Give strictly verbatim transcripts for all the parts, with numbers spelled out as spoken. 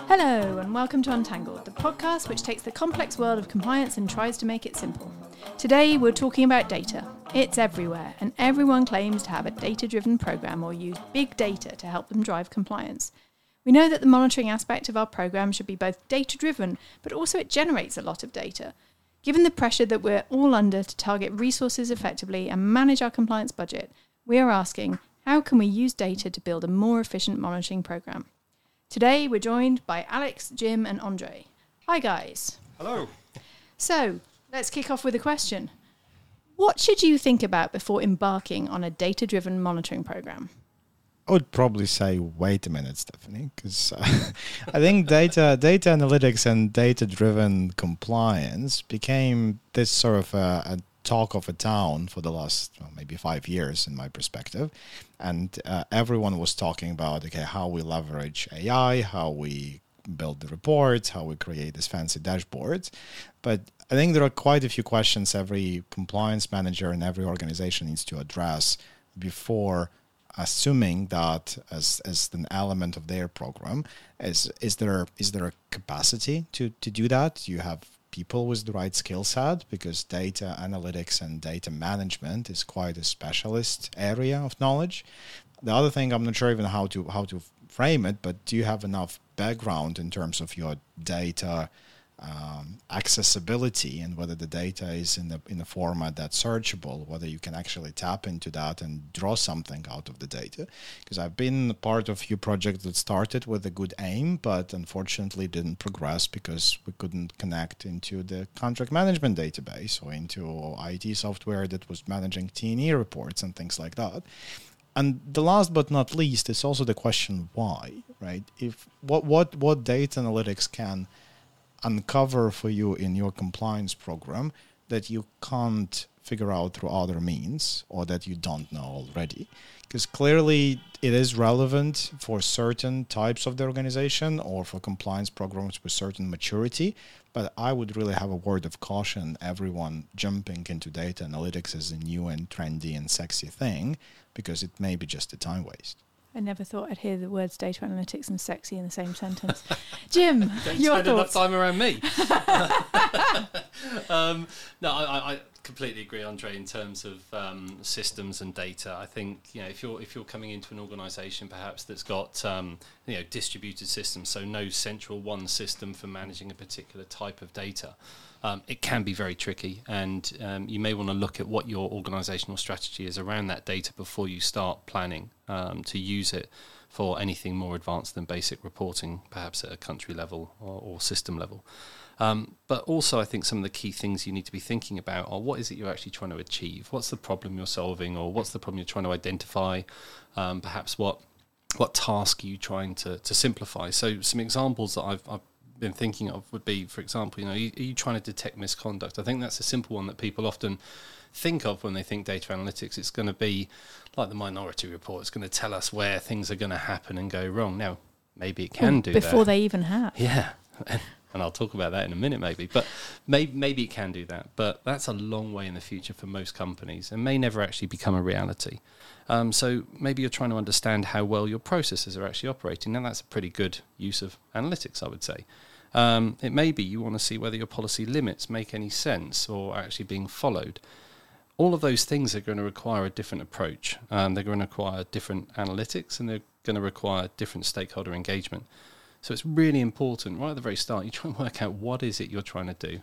Hello and welcome to Untangled, the podcast which takes the complex world of compliance and tries to make it simple. Today we're talking about data. It's everywhere and everyone claims to have a data-driven program or use big data to help them drive compliance. We know that the monitoring aspect of our program should be both data-driven, but also it generates a lot of data. Given the pressure that we're all under to target resources effectively and manage our compliance budget, we are asking, how can we use data to build a more efficient monitoring program? Today we're joined by Alex, Jim and Andre. Hi guys. Hello. So, let's kick off with a question. What should you think about before embarking on a data-driven monitoring program? I would probably say, wait a minute, Stephanie, because uh, I think data data analytics and data-driven compliance became this sort of a, a talk of a town for the last well, maybe five years, in my perspective. And uh, everyone was talking about, okay, how we leverage A I, how we build the reports, how we create these fancy dashboards. But I think there are quite a few questions every compliance manager in every organization needs to address before assuming that as as an element of their program. Is is there is there a capacity to, to do that? You have people with the right skill set, because data analytics and data management is quite a specialist area of knowledge. The other thing, I'm not sure even how to how to frame it, but do you have enough background in terms of your data um, accessibility and whether the data is in the in a format that's searchable, whether you can actually tap into that and draw something out of the data? Because I've been part of a few projects that started with a good aim, but unfortunately didn't progress because we couldn't connect into the contract management database or into I T software that was managing T and E reports and things like that. And the last but not least is also the question why, right? If what what what data analytics can uncover for you in your compliance program that you can't figure out through other means or that you don't know already. Because clearly it is relevant for certain types of the organization or for compliance programs with certain maturity, but I would really have a word of caution everyone jumping into data analytics as a new and trendy and sexy thing, because it may be just a time waste. I never thought I'd hear the words data analytics and sexy in the same sentence. Jim, Don't your spend enough thoughts? time around me. um, no, I, I completely agree, Andre, in terms of um, systems and data. I think, you know, if you're if you're coming into an organisation perhaps that's got um, you know distributed systems, so no central one system for managing a particular type of data, um, it can be very tricky, and um, you may want to look at what your organisational strategy is around that data before you start planning um, to use it for anything more advanced than basic reporting, perhaps at a country level or, or system level. Um, but also I think some of the key things you need to be thinking about are what is it you're actually trying to achieve? What's the problem you're solving, or what's the problem you're trying to identify? Um, perhaps what what task are you trying to, to simplify? So some examples that I've, I've been thinking of would be, for example, you know, are you, are you trying to detect misconduct? I think that's a simple one that people often think of when they think data analytics. It's going to be like the Minority Report. It's going to tell us where things are going to happen and go wrong. Now, maybe it can Well, do before that. Before they even have. Yeah. And I'll talk about that in a minute maybe. But maybe, maybe it can do that. But that's a long way in the future for most companies and may never actually become a reality. Um, so maybe you're trying to understand how well your processes are actually operating. Now, that's a pretty good use of analytics, I would say. Um, it may be you want to see whether your policy limits make any sense or are actually being followed. All of those things are going to require a different approach. Um, they're going to require different analytics, and they're going to require different stakeholder engagement. So it's really important, right at the very start, you try and work out what is it you're trying to do.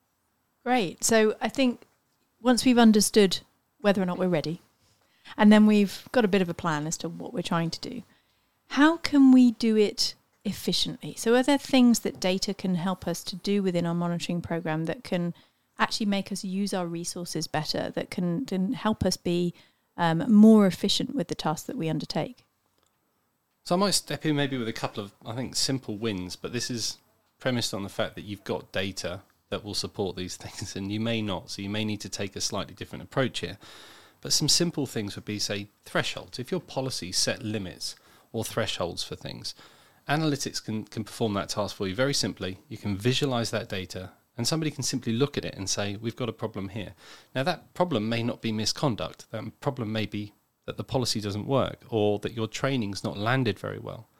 Great. So I think once we've understood whether or not we're ready, and then we've got a bit of a plan as to what we're trying to do, how can we do it efficiently? So are there things that data can help us to do within our monitoring program that can actually make us use our resources better, that can, can help us be um, more efficient with the tasks that we undertake? So I might step in maybe with a couple of, I think, simple wins, but this is premised on the fact that you've got data that will support these things, and you may not, so you may need to take a slightly different approach here. But some simple things would be, say, thresholds. If your policies set limits or thresholds for things, analytics can, can perform that task for you very simply. You can visualize that data, and somebody can simply look at it and say, we've got a problem here. Now, that problem may not be misconduct. That problem may be that the policy doesn't work or that your training's not landed very well.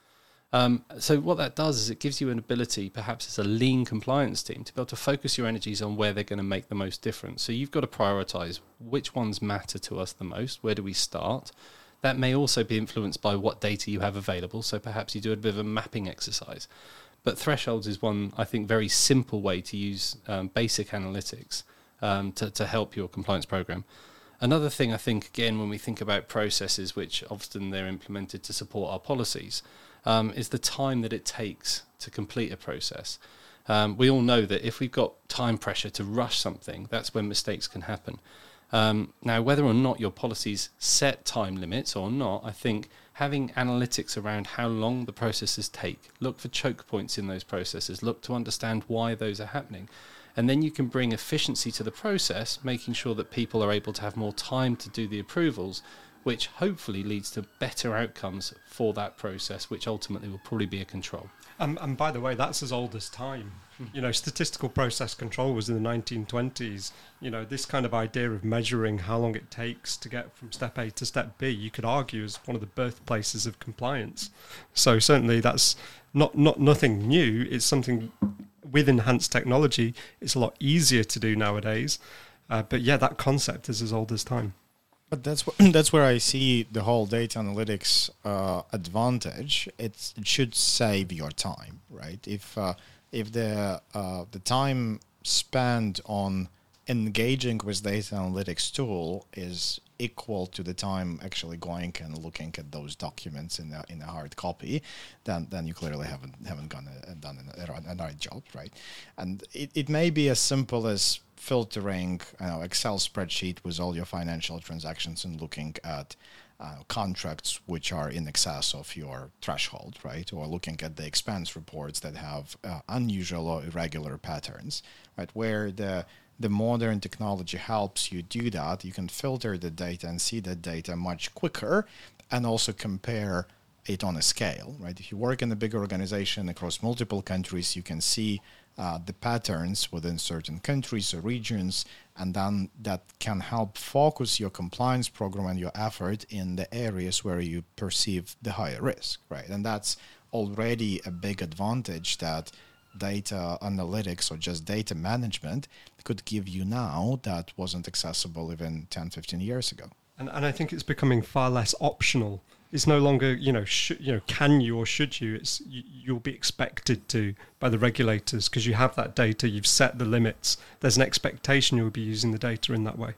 Um, so what that does is it gives you an ability, perhaps as a lean compliance team, to be able to focus your energies on where they're going to make the most difference. So you've got to prioritise which ones matter to us the most. Where do we start? That may also be influenced by what data you have available. So perhaps you do a bit of a mapping exercise. But thresholds is one, I think, very simple way to use um, basic analytics um, to, to help your compliance program. Another thing I think, again, when we think about processes, which often they're implemented to support our policies, um, is the time that it takes to complete a process. Um, we all know that if we've got time pressure to rush something, that's when mistakes can happen. Um, now, whether or not your policies set time limits or not, I think having analytics around how long the processes take, look for choke points in those processes, look to understand why those are happening. And then you can bring efficiency to the process, making sure that people are able to have more time to do the approvals, which hopefully leads to better outcomes for that process, which ultimately will probably be a control. Um, and by the way, that's as old as time. You know, statistical process control was in the nineteen twenties. You know, this kind of idea of measuring how long it takes to get from step A to step B, you could argue is one of the birthplaces of compliance. So certainly that's not, not nothing new. It's something with enhanced technology, it's a lot easier to do nowadays. Uh, but yeah, that concept is as old as time. But that's wh- that's where I see the whole data analytics uh, advantage. It's, it should save your time, right? If uh, if the uh, the time spent on engaging with data analytics tool is equal to the time actually going and looking at those documents in a, in a hard copy, then then you clearly haven't haven't gone a, done a, a right job, right? And it, it may be as simple as filtering you know, Excel spreadsheet with all your financial transactions and looking at uh, contracts which are in excess of your threshold, right? Or looking at the expense reports that have uh, unusual or irregular patterns, right? Where the the modern technology helps you do that. You can filter the data and see the data much quicker and also compare it on a scale, right? If you work in a big organization across multiple countries, you can see uh, the patterns within certain countries or regions, and then that can help focus your compliance program and your effort in the areas where you perceive the higher risk, right? And that's already a big advantage that data analytics or just data management could give you now that wasn't accessible even ten, fifteen years ago. And and I think it's becoming far less optional. It's no longer, you know, sh- you know, can you or should you? It's you, you'll be expected to by the regulators because you have that data. You've set the limits. There's an expectation you'll be using the data in that way.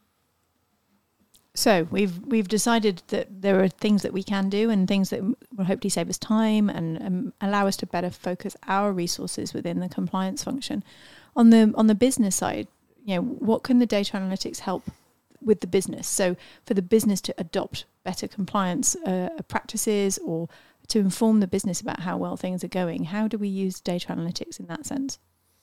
So we've we've decided that there are things that we can do and things that will hopefully save us time and um, allow us to better focus our resources within the compliance function. On the on the business side, you know, what can the data analytics help with the business? So for the business to adopt better compliance uh, practices or to inform the business about how well things are going, how do we use data analytics in that sense?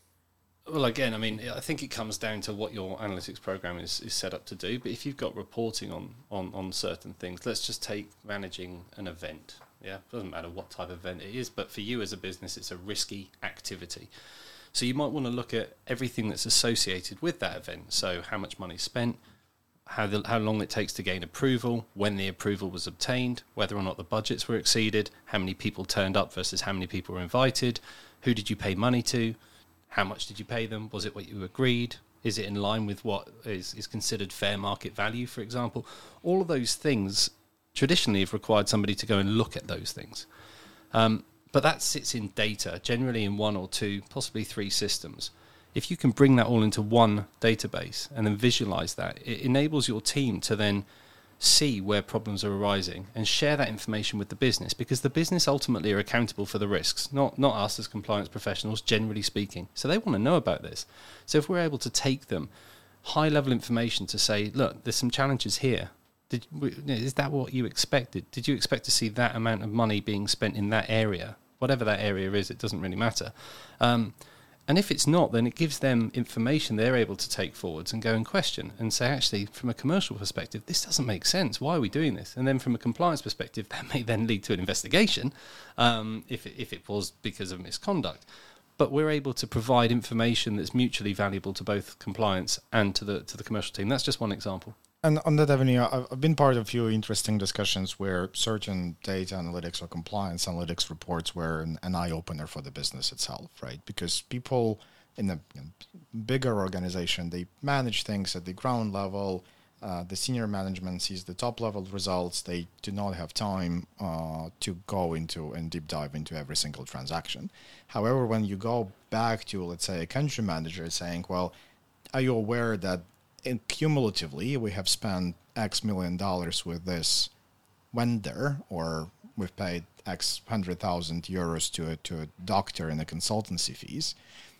Well, again, I mean, I think it comes down to what your analytics program is, is set up to do. But if you've got reporting on, on, on certain things, let's just take managing an event. Yeah, doesn't matter what type of event it is, but for you as a business, it's a risky activity. So you might want to look at everything that's associated with that event. So how much money is spent, how the, how long it takes to gain approval, when the approval was obtained, whether or not the budgets were exceeded, how many people turned up versus how many people were invited, who did you pay money to, how much did you pay them? Was it what you agreed? Is it in line with what is, is considered fair market value, for example? All of those things traditionally have required somebody to go and look at those things. Um, but that sits in data, generally in one or two, possibly three systems. If you can bring that all into one database and then visualize that, it enables your team to then see where problems are arising and share that information with the business, because the business ultimately are accountable for the risks, not not us as compliance professionals, generally speaking. So they want to know about this. So if we're able to take them high level information to say, look, there's some challenges here. Did is that what you expected? Did you expect to see that amount of money being spent in that area? Whatever that area is, it doesn't really matter. Um, And if it's not, then it gives them information they're able to take forwards and go and question and say, actually, from a commercial perspective, this doesn't make sense. Why are we doing this? And then from a compliance perspective, that may then lead to an investigation um, if, it, if it was because of misconduct. But we're able to provide information that's mutually valuable to both compliance and to the to the commercial team. That's just one example. And on that avenue, I've I've been part of a few interesting discussions where certain data analytics or compliance analytics reports were an, an eye-opener for the business itself, right? Because people in a you know, bigger organization, they manage things at the ground level. Uh, the senior management sees the top-level results. They do not have time uh, to go into and deep dive into every single transaction. However, when you go back to, let's say, a country manager saying, well, are you aware that in cumulatively, we have spent X million dollars with this vendor, or we've paid X hundred thousand euros to a, to a doctor in the consultancy fees.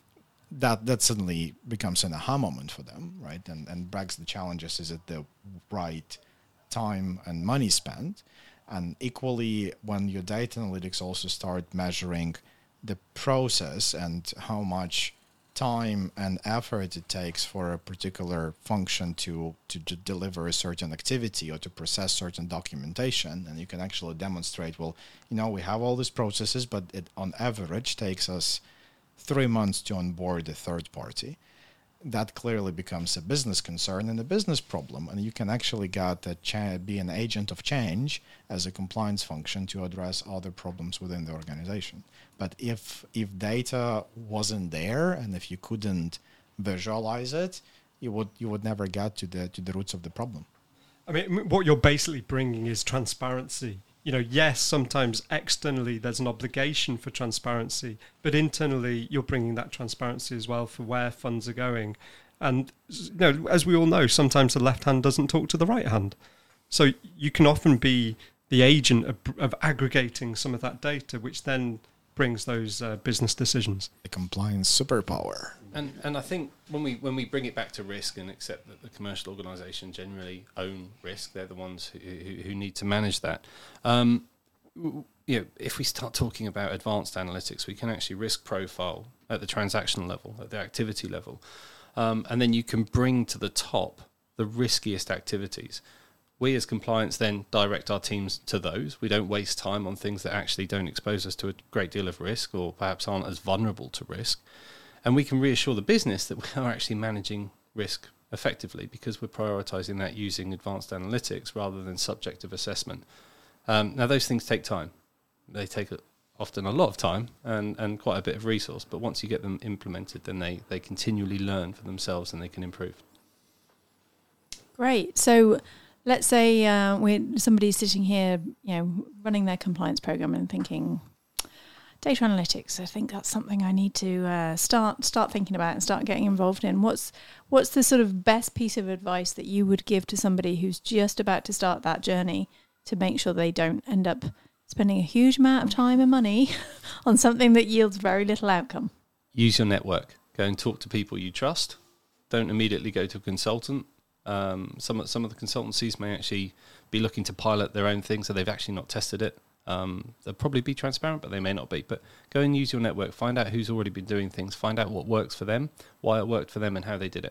That that suddenly becomes an aha moment for them, right? And and brags the challenges: is it the right time and money spent? And equally, when your data analytics also start measuring the process and how much time and effort it takes for a particular function to, to to deliver a certain activity or to process certain documentation, and you can actually demonstrate, well, you know, we have all these processes, but it on average takes us three months to onboard a third party. That clearly becomes a business concern and a business problem, and you can actually get a cha- be an agent of change as a compliance function to address other problems within the organization. But if if data wasn't there and if you couldn't visualize it, you would you would never get to the to the roots of the problem. I mean, what you're basically bringing is transparency. You know, yes, sometimes externally there's an obligation for transparency, but internally you're bringing that transparency as well for where funds are going. And, you know, as we all know, sometimes the left hand doesn't talk to the right hand. So you can often be the agent of, of aggregating some of that data, which then brings those uh, business decisions. The compliance superpower. And and I think when we when we bring it back to risk and accept that the commercial organisation generally own risk, they're the ones who, who, who need to manage that. Um, you know, if we start talking about advanced analytics, we can actually risk profile at the transactional level, at the activity level, um, and then you can bring to the top the riskiest activities. We as compliance then direct our teams to those. We don't waste time on things that actually don't expose us to a great deal of risk or perhaps aren't as vulnerable to risk. And we can reassure the business that we are actually managing risk effectively because we're prioritising that using advanced analytics rather than subjective assessment. Um, now, those things take time. They take often a lot of time and, and quite a bit of resource. But once you get them implemented, then they, they continually learn for themselves and they can improve. Great. So let's say uh, we're somebody's sitting here, you know, running their compliance program and thinking, data analytics, I think that's something I need to uh, start start thinking about and start getting involved in. What's what's the sort of best piece of advice that you would give to somebody who's just about to start that journey to make sure they don't end up spending a huge amount of time and money on something that yields very little outcome? Use your network. Go and talk to people you trust. Don't immediately go to a consultant. Um, some, some of the consultancies may actually be looking to pilot their own thing, so they've actually not tested it. Um, they'll probably be transparent, but they may not be. But go and use your network. Find out who's already been doing things. Find out what works for them, why it worked for them, and how they did it.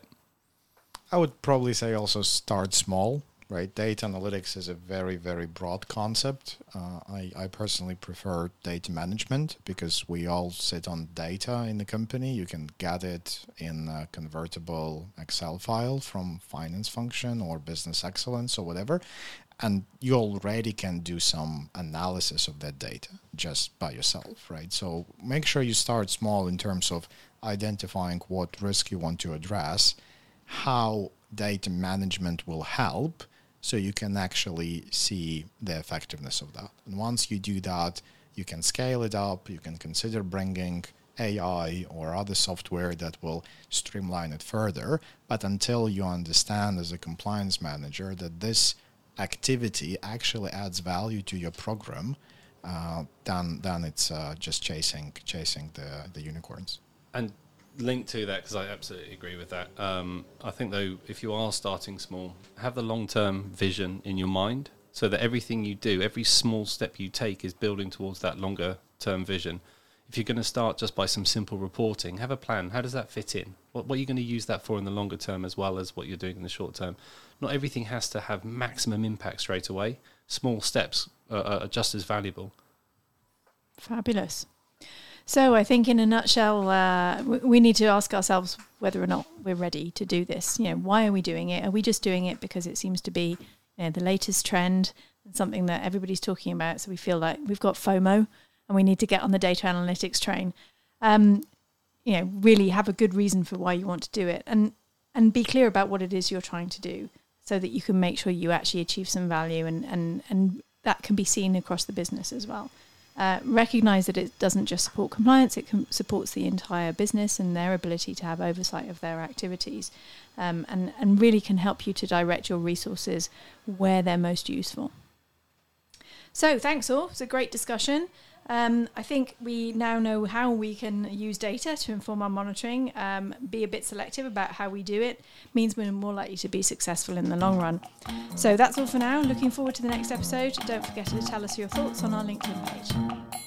I would probably say also start small, right? Data analytics is a very, very broad concept. Uh, I, I personally prefer data management because we all sit on data in the company. You can get it in a convertible Excel file from finance function or business excellence or whatever. And you already can do some analysis of that data just by yourself, right? So make sure you start small in terms of identifying what risk you want to address, how data management will help, so you can actually see the effectiveness of that. And once you do that, you can scale it up. You can consider bringing A I or other software that will streamline it further. But until you understand as a compliance manager that this activity actually adds value to your program, uh, then then it's uh, just chasing chasing the, the unicorns. And linked to that, because I absolutely agree with that. Um, I think, though, if you are starting small, have the long-term vision in your mind so that everything you do, every small step you take is building towards that longer-term vision. If you're going to start just by some simple reporting, have a plan. How does that fit in? What, what are you going to use that for in the longer term as well as what you're doing in the short term? Not everything has to have maximum impact straight away. Small steps are, are just as valuable. Fabulous. So I think in a nutshell, uh, we need to ask ourselves whether or not we're ready to do this. You know, why are we doing it? Are we just doing it because it seems to be, you know, the latest trend and something that everybody's talking about? So we feel like we've got FOMO and we need to get on the data analytics train. Um, you know, really have a good reason for why you want to do it, and and be clear about what it is you're trying to do, so that you can make sure you actually achieve some value, and and and that can be seen across the business as well. Uh, recognize that it doesn't just support compliance, it can, supports the entire business and their ability to have oversight of their activities, um, and, and really can help you to direct your resources where they're most useful. So thanks all, it's a great discussion. Um, I think we now know how we can use data to inform our monitoring, um, be a bit selective about how we do it, means we're more likely to be successful in the long run. So that's all for now. Looking forward to the next episode. Don't forget to tell us your thoughts on our LinkedIn page.